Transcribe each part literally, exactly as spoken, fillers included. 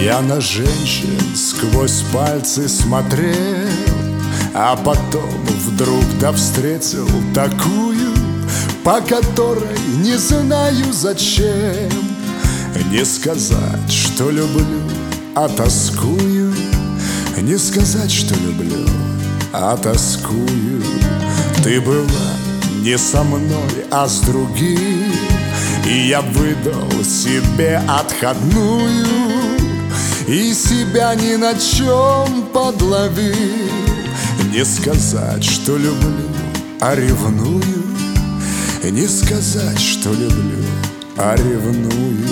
Я на женщин сквозь пальцы смотрел, а потом вдруг да встретил такую, по которой не знаю зачем. Не сказать, что люблю, а тоскую. Не сказать, что люблю, а тоскую. Ты была не со мной, а с другим, и я выдал себе отходную, и себя ни на чем подловил. Не сказать, что люблю, а ревную. Не сказать, что люблю, а ревную.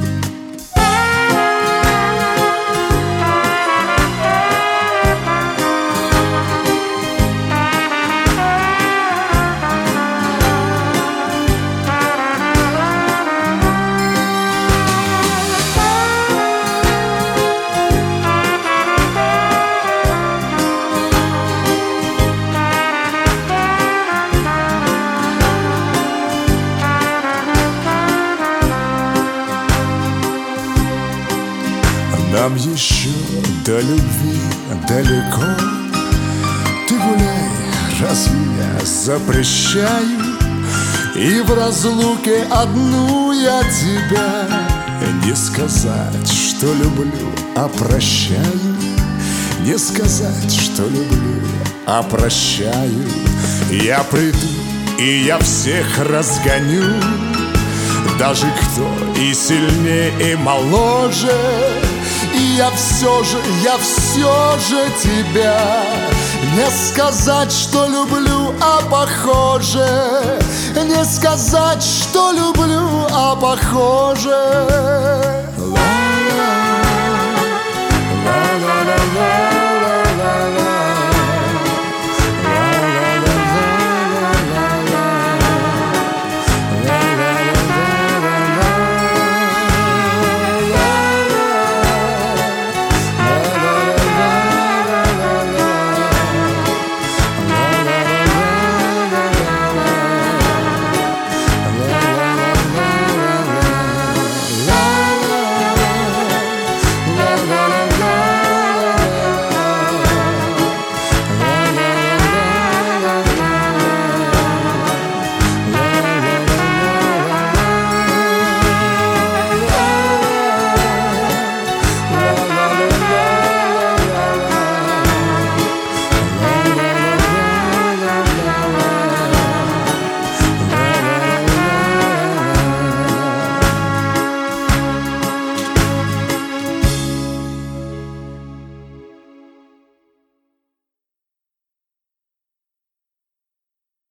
Нам еще до любви далеко. Ты гуляй, разве я запрещаю? И в разлуке одну я тебя. Не сказать, что люблю, а прощаю. Не сказать, что люблю, а прощаю. Я приду, и я всех разгоню, даже кто и сильнее, и моложе. И я все же, я все же тебя. Не сказать, что люблю, а похоже. Не сказать, что люблю, а похоже.